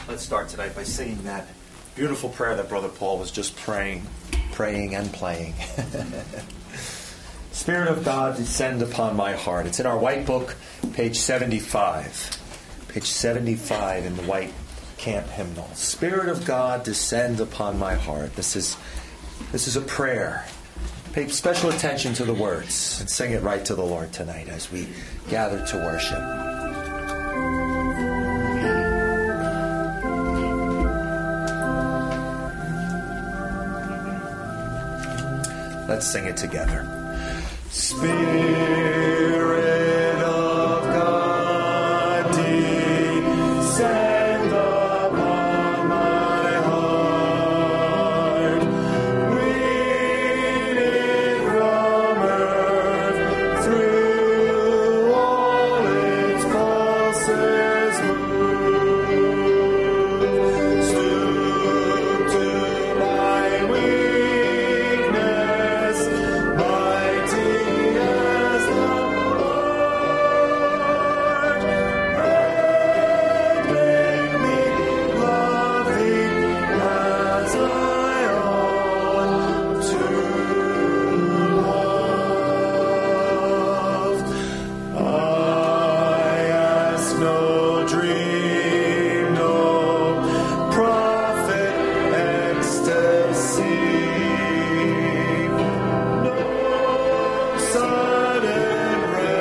Let's start tonight by singing that beautiful prayer that Brother Paul was just praying and playing. Spirit of God, descend upon my heart. It's in our white book, page 75. Page 75 in the white camp hymnal. Spirit of God, descend upon my heart. This is a prayer. Pay special attention to the words and sing it right to the Lord tonight as we gather to worship. Let's sing it together. Spirit of God, descend upon my heart. Reading from earth through all its pulses move. Stoop to my weakness, mighty as the Lord, and make me love thee as I ought to love. I ask no dream, no prophet ecstasy, no sudden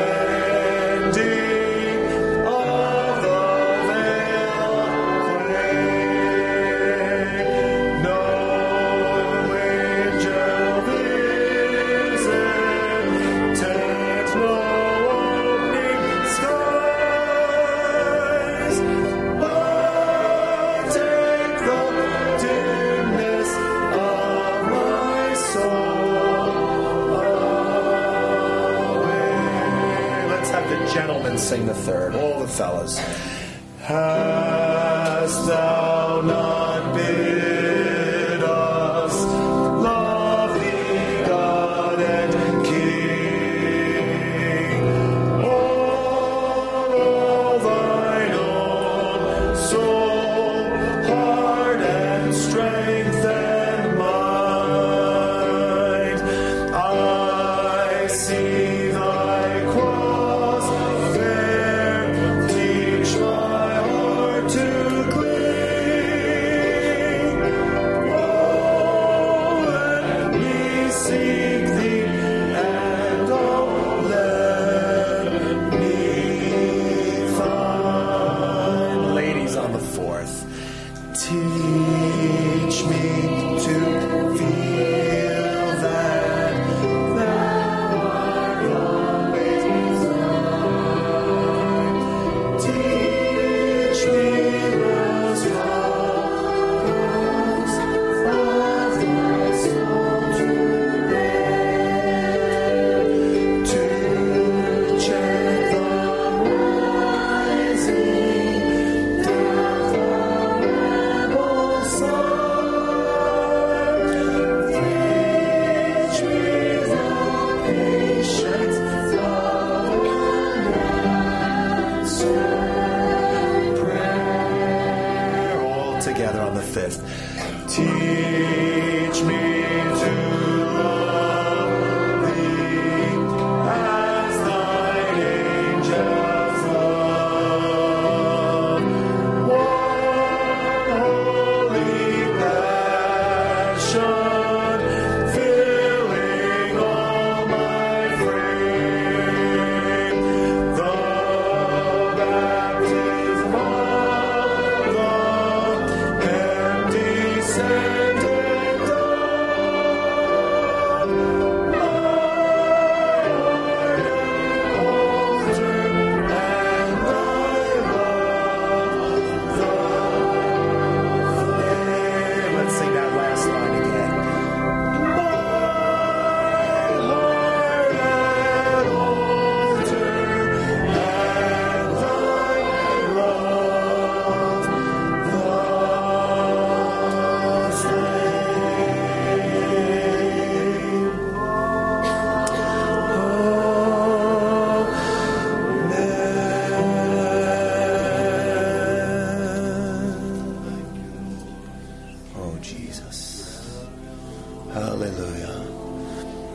rending of the veil clay, no angel visit, takes no opening skies, but take the dimness of my soul away. Let's have the gentlemen sing the third, all the fellas. Hast thou not bid us love thee, God and King? All thine own soul, heart, and strength and mind. I see thy cross there, teach my heart to cling. Oh, let me seek thee, and oh, let me find. Ladies on the fourth. Teach me to feel that thou art always mine. Teach me the struggles of my soul to bear, to check the rising death of rebel sun. Teach me the patience of unanswered prayer. All together on the fifth. Teach me to love thee as thine angels love. One holy passion filling all my frame. The baptism of love and descended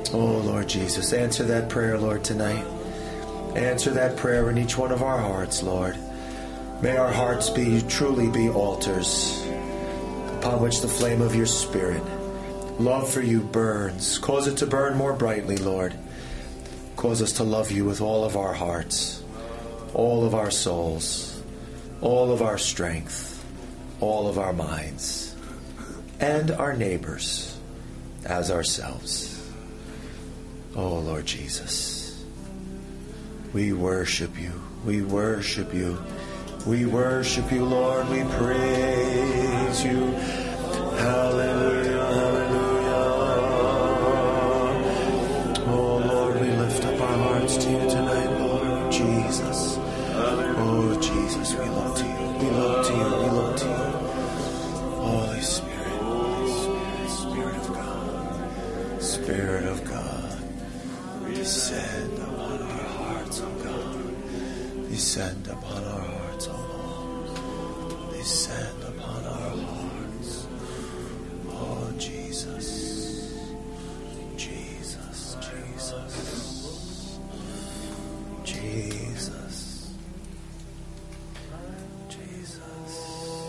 Oh, Lord Jesus, answer that prayer, Lord, tonight. Answer that prayer in each one of our hearts, Lord. May our hearts truly be altars upon which the flame of your Spirit, love for you, burns. Cause it to burn more brightly, Lord. Cause us to love you with all of our hearts, all of our souls, all of our strength, all of our minds, and our neighbors as ourselves. Oh, Lord Jesus, we worship you. We worship you. We worship you, Lord. We praise you. Hallelujah, hallelujah. Oh, Lord, we lift up our hearts to you tonight, Lord Jesus. Oh, Jesus, we look to you. We look to you. We look to you. Holy Spirit, Spirit of God. Spirit of God. Descend upon our hearts, oh God. Descend upon our hearts, oh Lord. Descend upon our hearts. Oh, Jesus. Jesus, Jesus. Jesus. Jesus.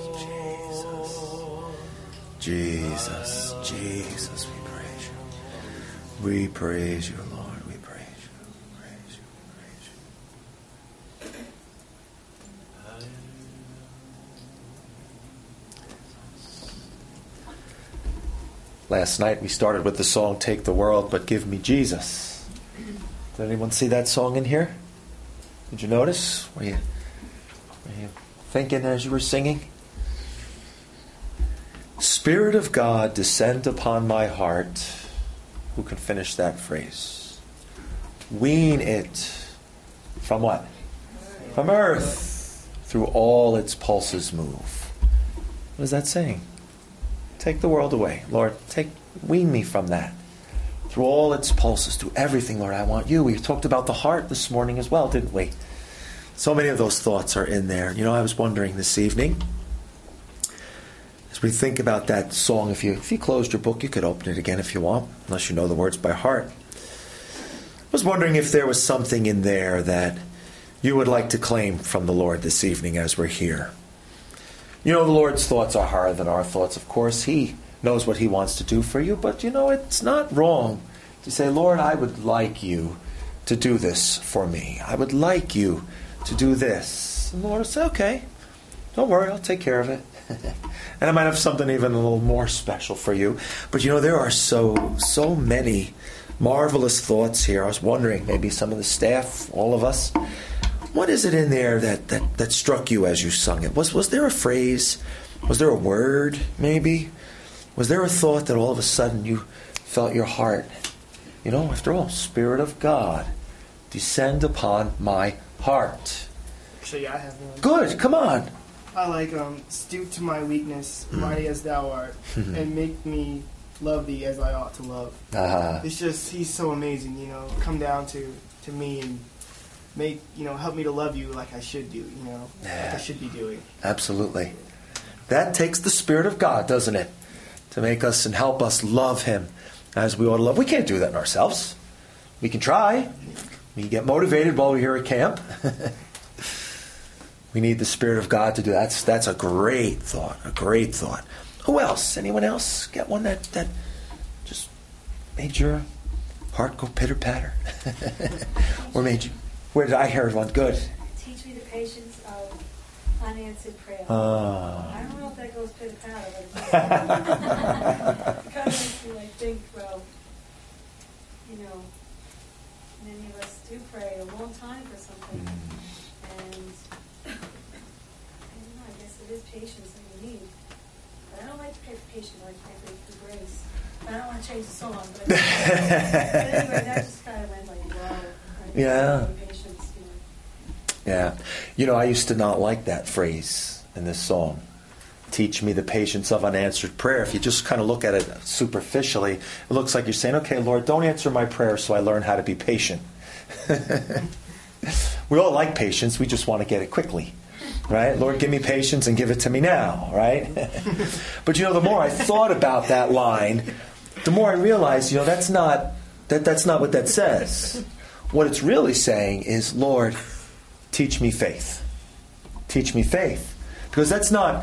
Jesus. Jesus. Jesus, we praise you. We praise you, Lord. Last night we started with the song, Take the World, But Give Me Jesus. Did anyone see that song in here? Did you notice? Were you thinking as you were singing? Spirit of God, descend upon my heart. Who can finish that phrase? Wean it from what? From earth. Through all its pulses move. What is that saying? Take the world away. Lord, wean me from that. Through all its pulses, through everything, Lord, I want you. We talked about the heart this morning as well, didn't we? So many of those thoughts are in there. You know, I was wondering this evening, as we think about that song, if you closed your book, you could open it again if you want, unless you know the words by heart. I was wondering if there was something in there that you would like to claim from the Lord this evening as we're here. You know, the Lord's thoughts are higher than our thoughts, of course. He knows what He wants to do for you. But, you know, it's not wrong to say, Lord, I would like you to do this for me. I would like you to do this. And the Lord will say, okay, don't worry, I'll take care of it. And I might have something even a little more special for you. But, you know, there are so many marvelous thoughts here. I was wondering, maybe some of the staff, all of us, what is it in there that struck you as you sung it? Was there a phrase? Was there a word, maybe? Was there a thought that all of a sudden you felt your heart? You know, after all, Spirit of God, descend upon my heart. Actually, I have one. Good, come on. I like, stoop to my weakness, mighty as thou art, and make me love thee as I ought to love. It's just, He's so amazing, you know. Come down to me and make, you know, help me to love you like I should do, you know, like I should be doing. Absolutely. That takes the Spirit of God, doesn't it? To make us and help us love Him as we ought to love. We can't do that in ourselves. We can try. We can get motivated while we're here at camp. We need the Spirit of God to do that. That's a great thought. A great thought. Who else? Anyone else get one that just made your heart go pitter-patter? Or made you... Where did I hear one? Good. Teach me the patience of unanswered prayer. I don't know if that goes pitter-patter, but it kind of makes me like think, well, you know, many of us do pray a long time for something, and I don't know, I guess it is patience that we need. But I don't like to pray for patience, I like to pray for grace. I don't want to change the song, but anyway, that just kind of went like, wow. Yeah. Yeah. You know, I used to not like that phrase in this song. Teach me the patience of unanswered prayer. If you just kind of look at it superficially, it looks like you're saying, okay, Lord, don't answer my prayer so I learn how to be patient. We all like patience. We just want to get it quickly. Right? Lord, give me patience and give it to me now. Right? But, you know, the more I thought about that line, the more I realized, you know, that's not That's not what that says. What it's really saying is, Lord, teach me faith. Teach me faith. Because that's not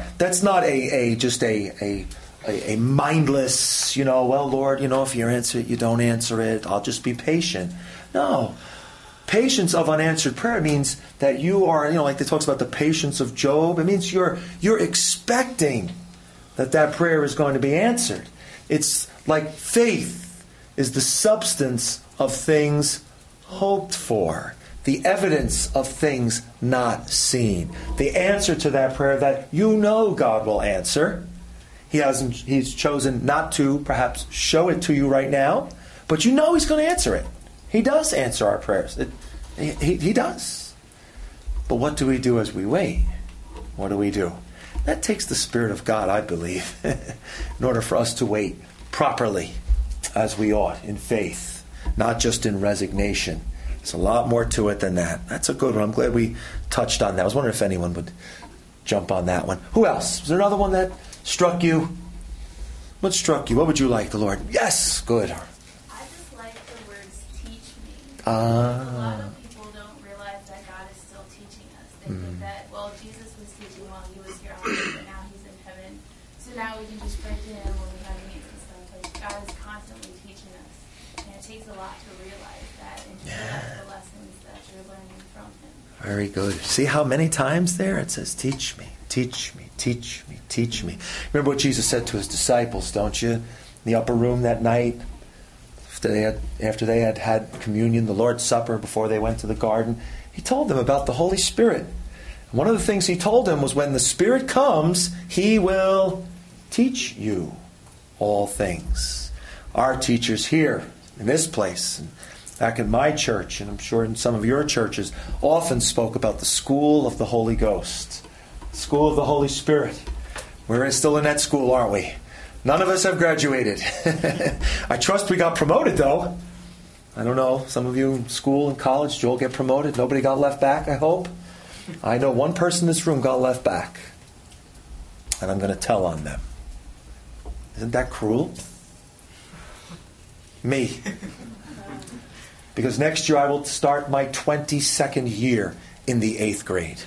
a mindless, well, Lord, if you answer it, you don't answer it, I'll just be patient. No. Patience of unanswered prayer means that you are, like it talks about the patience of Job. It means you're expecting that prayer is going to be answered. It's like faith is the substance of things hoped for, the evidence of things not seen. The answer to that prayer that God will answer. He's chosen not to perhaps show it to you right now, but He's going to answer it. He does answer our prayers. He does. But what do we do as we wait? What do we do? That takes the Spirit of God, I believe, in order for us to wait properly as we ought, in faith, not just in resignation. There's a lot more to it than that. That's a good one. I'm glad we touched on that. I was wondering if anyone would jump on that one. Who else? Was there another one that struck you? What struck you? What would you like the Lord? Yes, good. I just like the words teach me. A lot of people don't realize that God is still teaching us. They think that, Jesus was teaching while He was here on earth, but now He's in heaven. So now we can just pray to Him when we have needs and stuff. Like, God is constantly teaching us. And it takes a lot to realize that and to realize the lessons that you're learning from Him. Very good. See how many times there it says, teach me, teach me, teach me, teach me. Remember what Jesus said to His disciples, don't you? In the upper room that night, after they had communion, the Lord's Supper, before they went to the garden, He told them about the Holy Spirit. And one of the things He told them was when the Spirit comes, He will teach you all things. Our teachers here, in this place, and back in my church, and I'm sure in some of your churches, often spoke about the school of the Holy Ghost. School of the Holy Spirit. We're still in that school, aren't we? None of us have graduated. I trust we got promoted, though. I don't know. Some of you in school and college, you'll get promoted. Nobody got left back, I hope. I know one person in this room got left back. And I'm going to tell on them. Isn't that cruel? Me. Because next year I will start my 22nd year in the 8th grade.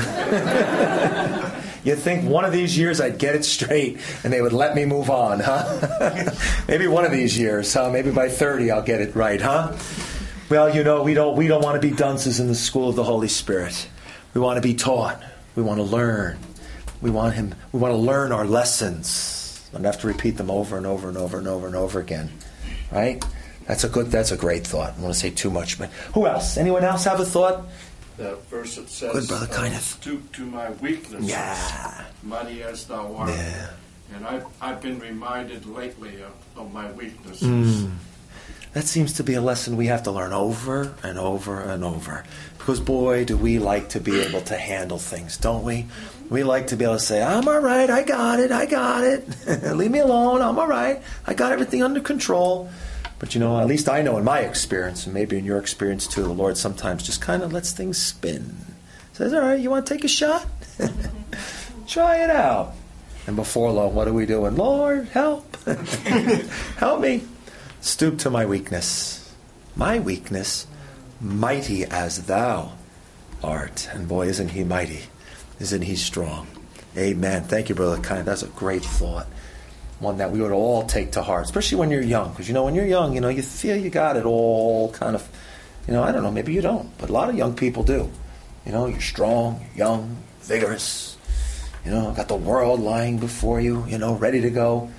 You'd think one of these years I'd get it straight and they would let me move on, huh? Maybe one of these years, huh? Maybe by 30 I'll get it right, huh? Well, we don't want to be dunces in the school of the Holy Spirit. We want to be taught. We want to learn. We want to learn our lessons. I don't have to repeat them over and over and over and over and over again. Right? That's a great thought. I don't want to say too much, but who else? Anyone else have a thought? That verse that says, good, Brother Kenneth. Stoop to my weaknesses, mighty as thou art. Yeah. And I've been reminded lately of my weaknesses. That seems to be a lesson we have to learn over and over and over. Because boy, do we like to be able to handle things, don't we? We like to be able to say, I'm all right, I got it. Leave me alone, I'm all right. I got everything under control. But at least I know in my experience, and maybe in your experience too, the Lord sometimes just kind of lets things spin. Says, all right, you want to take a shot? Try it out. And before long, what are we doing? Lord, help. Help me. Stoop to my weakness. My weakness, mighty as thou art. And boy, isn't He mighty. Isn't He strong. Amen. Thank you, Brother Kind. That's a great thought. One that we would all take to heart, especially when you're young. Because, when you're young, you feel you got it all kind of, I don't know, maybe you don't. But a lot of young people do. You're strong, you're young, vigorous. Got the world lying before you, ready to go.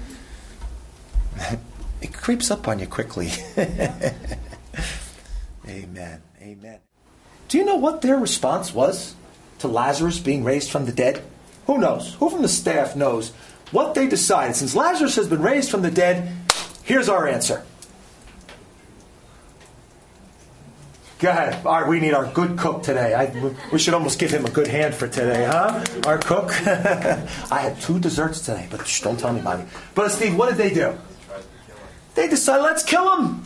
It creeps up on you quickly. Amen. Amen. Do you know what their response was to Lazarus being raised from the dead? Who knows? Who from the staff knows what they decided? Since Lazarus has been raised from the dead, here's our answer. Go ahead. All right, we need our good cook today. We should almost give him a good hand for today, huh? Our cook. I had 2 desserts today, but don't tell anybody. But Steve, what did they do? They decided, let's kill him.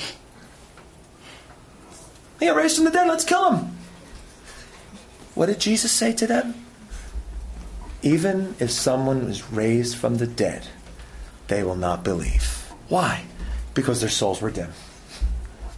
He got raised from the dead, let's kill him. What did Jesus say to them? Even if someone is raised from the dead, they will not believe. Why? Because their souls were dim.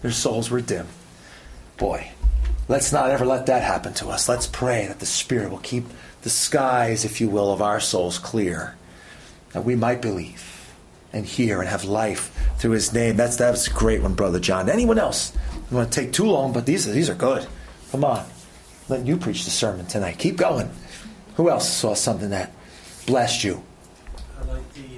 Their souls were dim. Boy, let's not ever let that happen to us. Let's pray that the Spirit will keep the skies, if you will, of our souls clear, that we might believe and hear and have life through His name. That's a great one, Brother John. Anyone else? I don't want to take too long, but these are good. Come on. Let you preach the sermon tonight. Keep going. Who else saw something that blessed you? I like the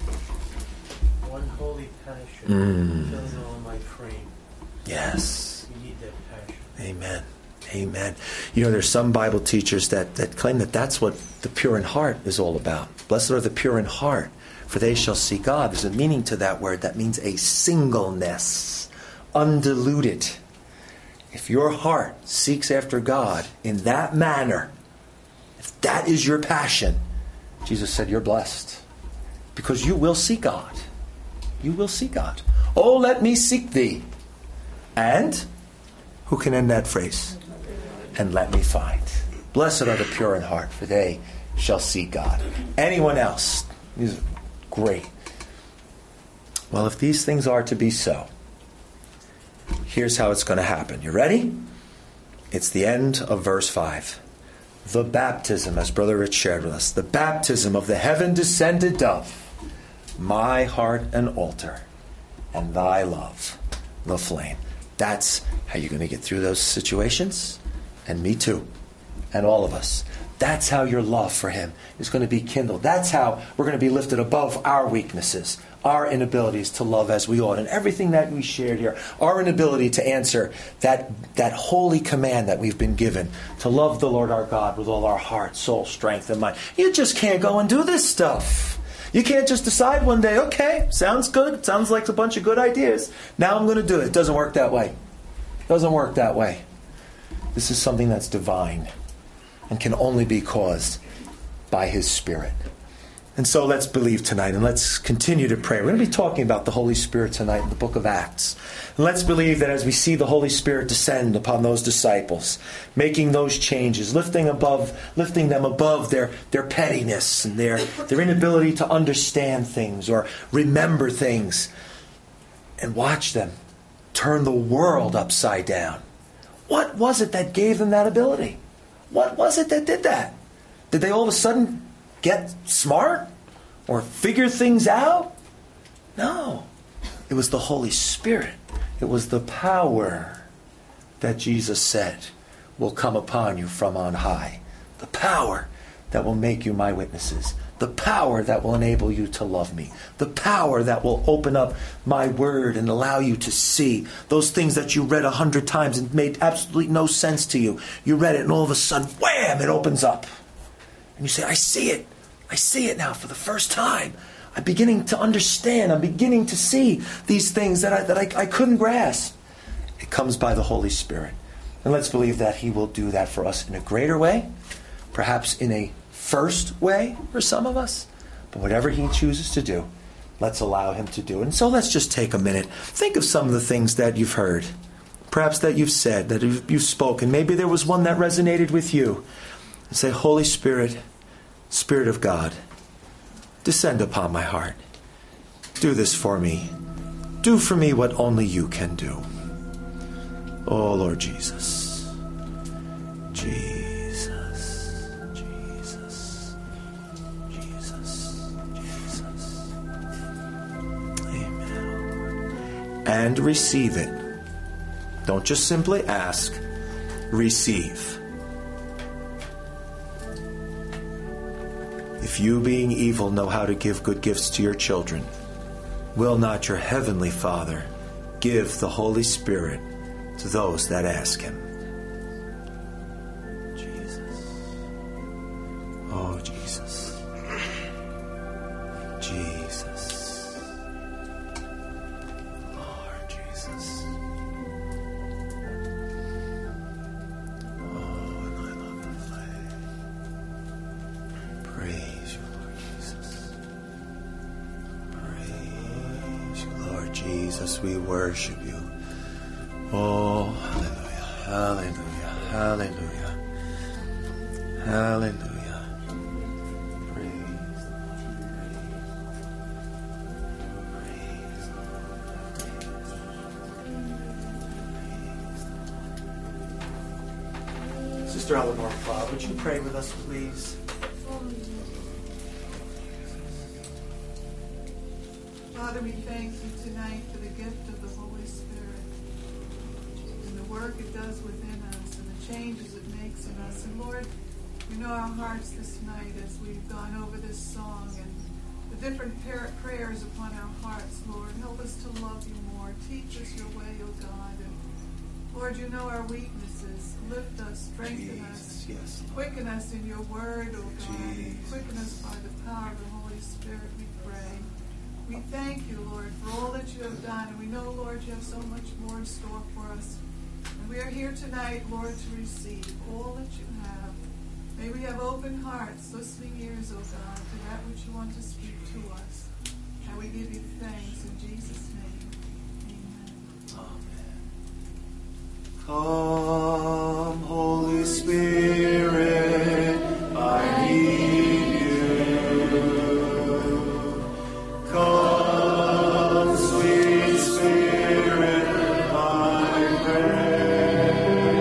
one holy passion fills all my frame. Yes. We need that passion. Amen. Amen. You know, there's some Bible teachers that claim that that's what the pure in heart is all about. Blessed are the pure in heart, for they shall see God. There's a meaning to that word. That means a singleness, undiluted. If your heart seeks after God in that manner, if that is your passion, Jesus said you're blessed. Because you will see God. You will see God. Oh, let me seek thee. And who can end that phrase? And let me find. Blessed are the pure in heart, for they shall see God. Anyone else? These are great. Well, if these things are to be so, here's how it's going to happen. You ready? It's the end of verse 5. The baptism, as Brother Rich shared with us, the baptism of the heaven-descended dove, my heart an altar, and thy love the flame. That's how you're going to get through those situations. And me too. And all of us. That's how your love for Him is going to be kindled. That's how we're going to be lifted above our weaknesses, our inabilities to love as we ought, and everything that we shared here, our inability to answer that holy command that we've been given, to love the Lord our God with all our heart, soul, strength, and mind. You just can't go and do this stuff. You can't just decide one day, okay, sounds good, sounds like a bunch of good ideas, now I'm going to do it. It doesn't work that way. It doesn't work that way. This is something that's divine and can only be caused by His Spirit. And so let's believe tonight, and let's continue to pray. We're going to be talking about the Holy Spirit tonight in the book of Acts. And let's believe that as we see the Holy Spirit descend upon those disciples, making those changes, lifting them above their pettiness and their inability to understand things or remember things, and watch them turn the world upside down. What was it that gave them that ability? What was it that did that? Did they all of a sudden get smart or figure things out? No. It was the Holy Spirit. It was the power that Jesus said will come upon you from on high. The power that will make you my witnesses. The power that will enable you to love me. The power that will open up my word and allow you to see those things that you read 100 times and made absolutely no sense to you. You read it and all of a sudden, wham, it opens up. And you say, I see it. I see it now for the first time. I'm beginning to understand. I'm beginning to see these things that I couldn't grasp. It comes by the Holy Spirit. And let's believe that He will do that for us in a greater way, perhaps in a first way for some of us. But whatever He chooses to do, let's allow Him to do. And so let's just take a minute. Think of some of the things that you've heard, perhaps that you've said, that you've spoken. Maybe there was one that resonated with you. And say, Holy Spirit, Spirit of God, descend upon my heart. Do this for me. Do for me what only you can do. Oh, Lord Jesus. Jesus. Jesus. Jesus. Jesus. Amen. And receive it. Don't just simply ask. Receive. If you, being evil, know how to give good gifts to your children, will not your heavenly Father give the Holy Spirit to those that ask Him? Jesus. Oh, Jesus. Jesus. Lord Jesus. Oh, and I love the flame. Praise you, Lord Jesus. Praise you, Lord Jesus. We worship you. Oh, hallelujah, hallelujah, hallelujah, hallelujah. Praise the Lord. Praise the Lord. Sister Eleanor Cloud, would you pray with us, please? Father, we thank you tonight for the gift of the Holy Spirit and the work it does within us and the changes it makes in us. And Lord, you know our hearts this night as we've gone over this song and the different prayers upon our hearts, Lord. Help us to love you more. Teach us your way, O God. And Lord, you know our weaknesses. Lift us, strengthen us, yes, quicken us in your word, O God. And quicken us by the power of the Holy Spirit, we pray. We thank you, Lord, for all that you have done. And we know, Lord, you have so much more in store for us. And we are here tonight, Lord, to receive all that you have. May we have open hearts, listening ears, O God, to that which you want to speak to us. And we give you thanks in Jesus' name. Amen. Come, Holy Spirit, I need you. Come, sweet Spirit, I pray.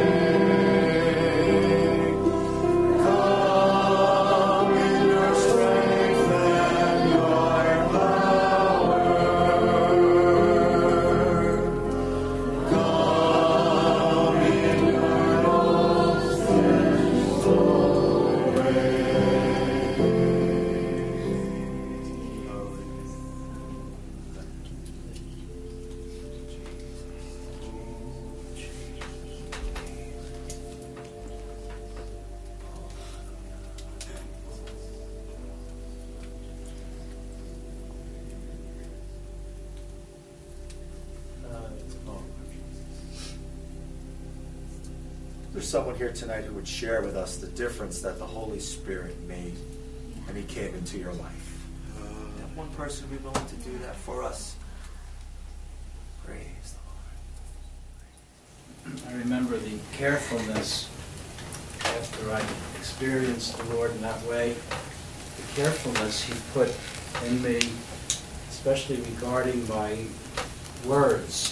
Come in your strength and your power. Come in your most faithful way. There's someone here tonight who would share with us the difference that the Holy Spirit made when he came into your life. That one person be willing to do that for us. Praise the Lord. I remember the carefulness after I experienced the Lord in that way, the carefulness he put in me, especially regarding my words.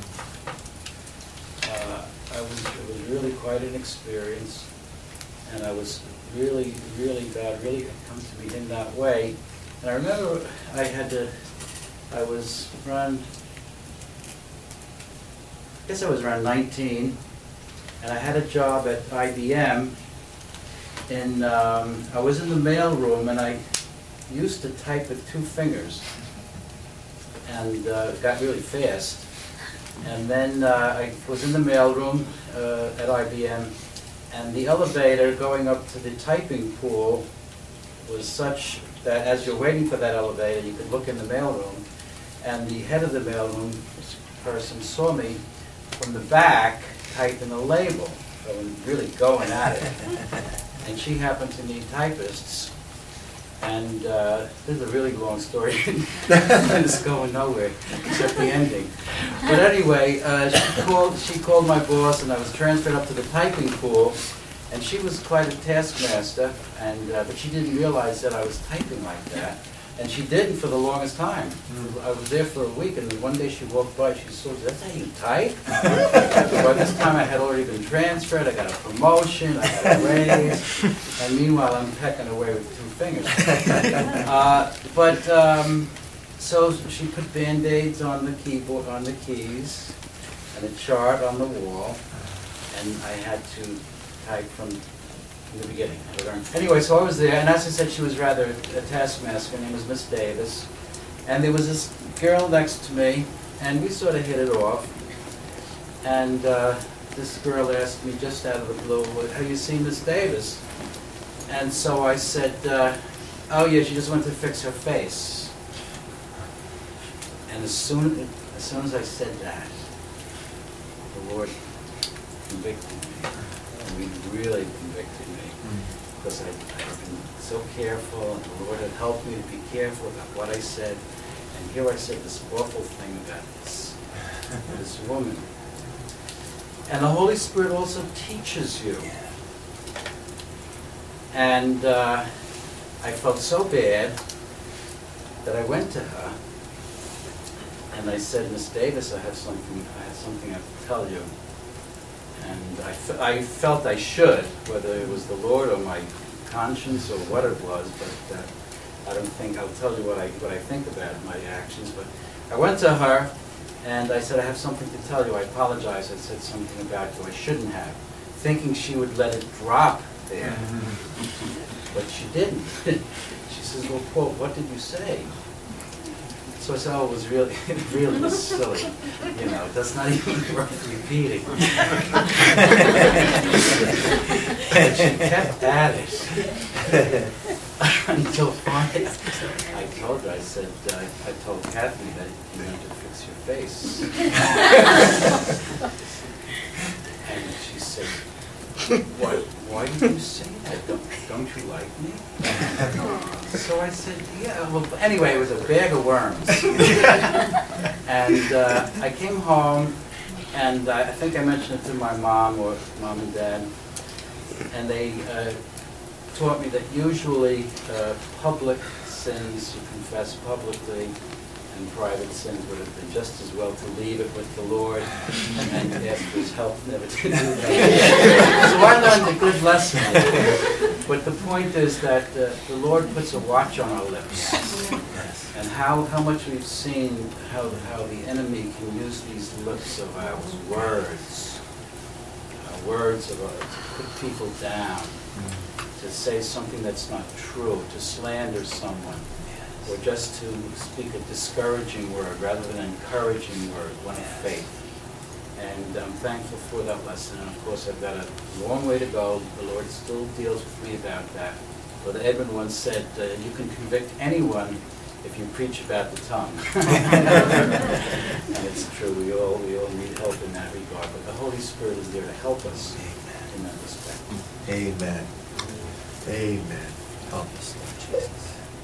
It was really quite an experience, and I was really, really bad, really had come to me in that way. And I remember I was around 19, and I had a job at IBM, and I was in the mail room, and I used to type with 2 fingers, and got really fast. And then I was in the mailroom at IBM, and the elevator going up to the typing pool was such that as you're waiting for that elevator, you could look in the mailroom, and the head of the mailroom person saw me from the back typing a label, so really going at it. And she happened to need typists. And this is a really long story, and it's going nowhere except the ending. But anyway, she called my boss, and I was transferred up to the typing pool. And she was quite a taskmaster, and but she didn't realize that I was typing like that. And she didn't for the longest time. I was there for a week, and then one day she walked by, she saw, "That's how you type?" By this time I had already been transferred, I got a promotion, I got a raise, and meanwhile I'm pecking away with 2 fingers. So she put Band-Aids on the keyboard, on the keys, and a chart on the wall, and I had to type from the beginning. Anyway, so I was there, and as I said, she was rather a taskmaster. Her name was Miss Davis. And there was this girl next to me, and we sort of hit it off. And this girl asked me just out of the blue, "Have you seen Miss Davis?" And so I said, "Oh yeah, she just went to fix her face." And as soon as I said that, the Lord convicted me. He really convicted me, because I'd been so careful, and the Lord had helped me to be careful about what I said. And here I said this awful thing about this woman. And the Holy Spirit also teaches you. And I felt so bad that I went to her, and I said, "Miss Davis, I have something I have to tell you." And I felt I should, whether it was the Lord or my conscience or what it was, but I don't think, I'll tell you what I think about my actions. But I went to her and I said, I have something to tell you. I apologize. I said something about you I shouldn't have, thinking she would let it drop there. But she didn't. She says, well, Paul, what did you say? So I said, oh, it was really, really silly. You know, that's not even worth repeating. And she kept at it. Until finally, I told her, I said, I told Kathy that you need to fix your face. And she said, why did you say that? Don't you like me? So I said, yeah. Well, anyway, it was a bag of worms. And I came home, and I think I mentioned it to my mom or mom and dad, and they taught me that usually public sins you confess publicly, and private sins would have been just as well to leave it with the Lord and ask for His help never to do that. So I learned a good lesson. But the point is that the Lord puts a watch on our lips, and how much we've seen how the enemy can use these lips of ours, words to put people down, to say something that's not true, to slander someone, or just to speak a discouraging word rather than an encouraging word, one of faith. And I'm thankful for that lesson. And of course, I've got a long way to go. The Lord still deals with me about that. Brother Edmund once said, you can convict anyone if you preach about the tongue. And it's true. We all need help in that regard. But the Holy Spirit is there to help us in that respect. Amen. Amen. Help us, Lord Jesus.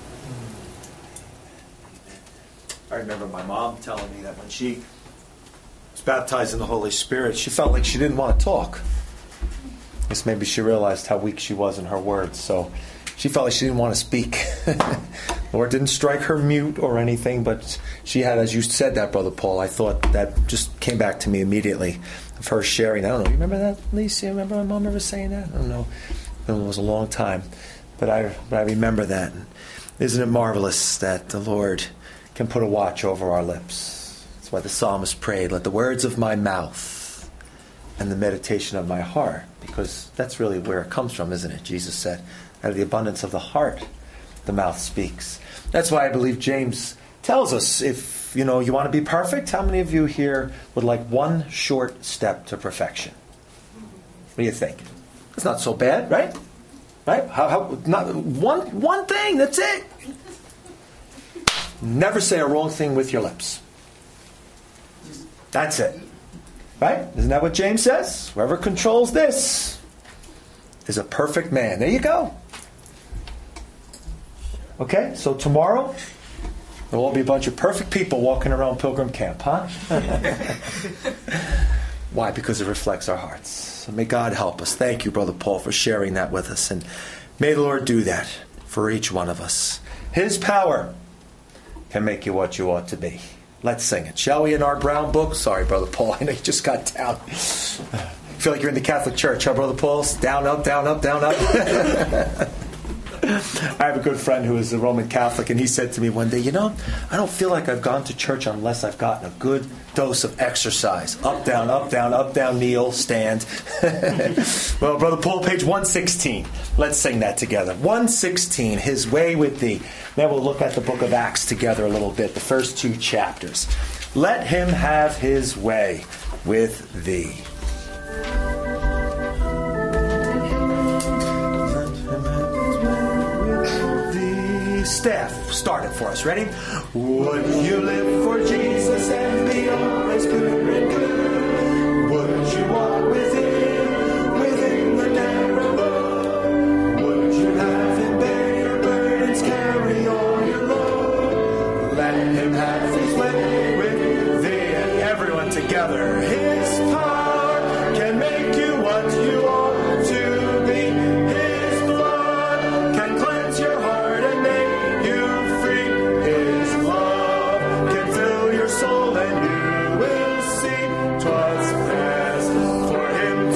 I remember my mom telling me that when she was baptized in the Holy Spirit, she felt like she didn't want to talk. I guess maybe she realized how weak she was in her words, so she felt like she didn't want to speak. Lord didn't strike her mute or anything, but she had, as you said that, Brother Paul, I thought that just came back to me immediately of her sharing. I don't know, you remember that, Lisa? You remember my mom ever saying that? I don't know. It was a long time, but I remember that. Isn't it marvelous that the Lord can put a watch over our lips? That's why the psalmist prayed, let the words of my mouth and the meditation of my heart, because that's really where it comes from, isn't it? Jesus said, out of the abundance of the heart, the mouth speaks. That's why I believe James tells us, if you want to be perfect, how many of you here would like one short step to perfection? What do you think? It's not so bad, right? Right? How not one thing, that's it. Never say a wrong thing with your lips. That's it. Right? Isn't that what James says? Whoever controls this is a perfect man. There you go. Okay, so tomorrow there will all be a bunch of perfect people walking around Pilgrim Camp, huh? Why? Because it reflects our hearts. So may God help us. Thank you, Brother Paul, for sharing that with us. And may the Lord do that for each one of us. His power can make you what you ought to be. Let's sing it, shall we, in our brown book? Sorry, Brother Paul, I know you just got down. I feel like you're in the Catholic Church, huh, Brother Paul? Down, up, down, up, down, up. I have a good friend who is a Roman Catholic, and he said to me one day, I don't feel like I've gone to church unless I've gotten a good dose of exercise. Up, down, up, down, up, down, kneel, stand. Well, Brother Paul, page 116. Let's sing that together. 116, His Way with Thee. Then we'll look at the book of Acts together a little bit, the first 2 chapters. Let Him have His way with thee. Staff, start it for us. Ready? Would you live for Jesus and be always pure and good? Would you walk with Him within the narrow road? Would you have Him bear your burdens, carry all your load? Let Him have His way with thee. And everyone together. His power can make you what you ought to be. His blood can cleanse your heart and make soul, and you will see 'twas best for Him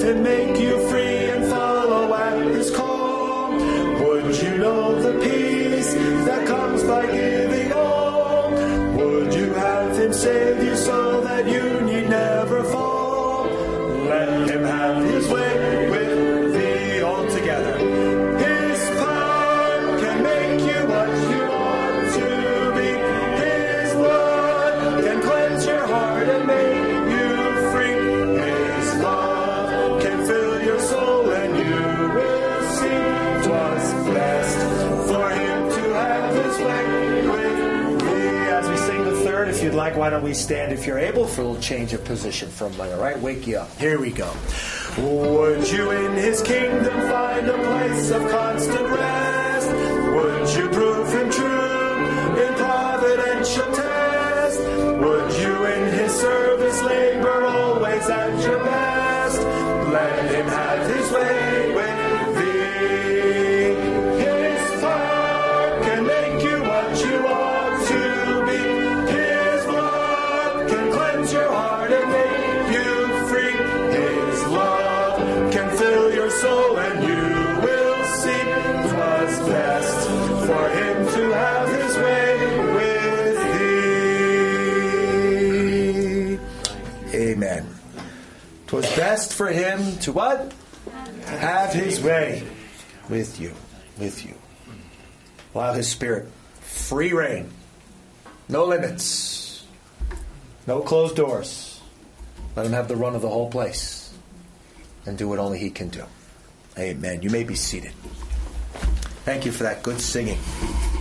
him make you free and follow at his call? Would you know the peace that comes by giving all? Would you have him save you so that you need never fall? Let him have his way with thee altogether. His power can make you what you ought to be. His blood can cleanse your heart and make you free. His love can fill your soul and you will see 'twas best for him to have his way with thee. As we sing the third, if you'd like, why don't we stand if you're able for a little change of position for a minute, all right? Wake you up. Here we go. Would you in his kingdom find a place of constant rest? Would you prove him true in providential test? Would you in his service labor always at your best? Let him have his way with thee. His power can make you what you ought to be. His blood can cleanse your heart and make you free. His love can fill your soul and you will see 'twas best for him to have his way with thee. Amen. 'Twas best for him to what? Have his way with you. With you. Allow his Spirit free reign. No limits. No closed doors. Let him have the run of the whole place. And do what only he can do. Amen. You may be seated. Thank you for that good singing.